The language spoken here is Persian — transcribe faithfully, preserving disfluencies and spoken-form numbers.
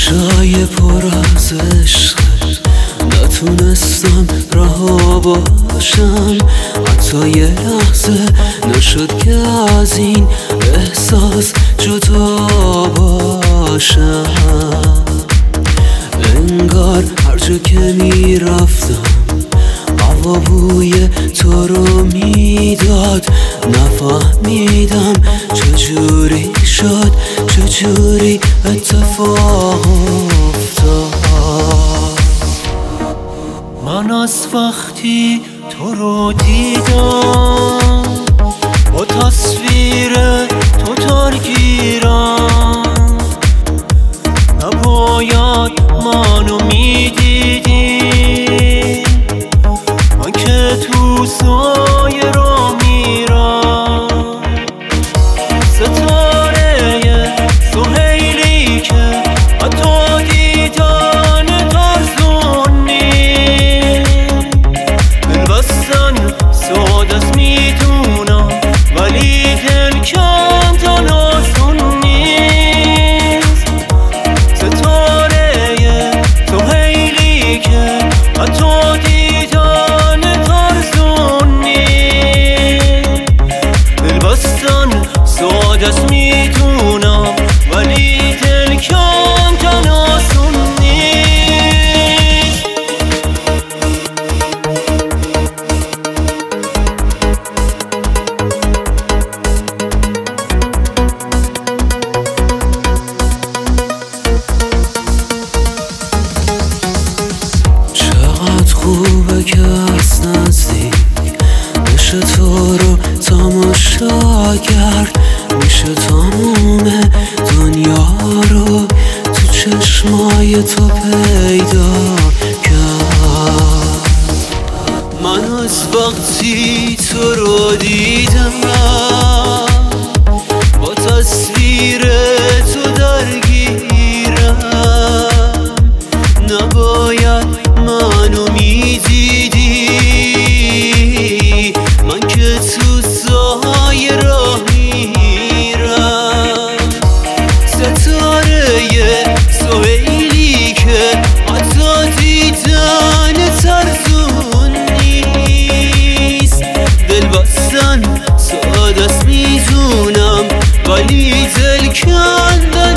چشای پر از عشق نتونستم رها باشم، حتی یه لحظه نشد که از این احساس جدا باشم. انگار هر جا که میرفتم هوا بوی تو رو میداد، نفهمیدم چجوری شد، چجوری اتفاق افتاد. من از وقتی تو رو دیدم با تصویر تو درگیرم، نباید منو میدیدی، من که تو سایه را میرم. ستاره سهیلی که حتی دیدن ترسونی، دلبستن ساده است میدونم ولی دل کندن آسون نیست. ستاره سهیلی که حتی دیدن ترسونی، دلبستن ساده است میدونم ولی دل کندن آسون نیست. چقدر خوبه که از نزدیک بشه تو رو تماشا کرد، میشه تموم دنیا رو تو چشمای تو پیدا کرد. من از وقتی تو رو دیدم با تصویر تو درگیرم، نباید منو میدیدی، من که تو سایه راه میرم. ستاره سهیلی که حتی دیدن ترسون نیست، دلبستن ساده است میدونم ولی دل کندن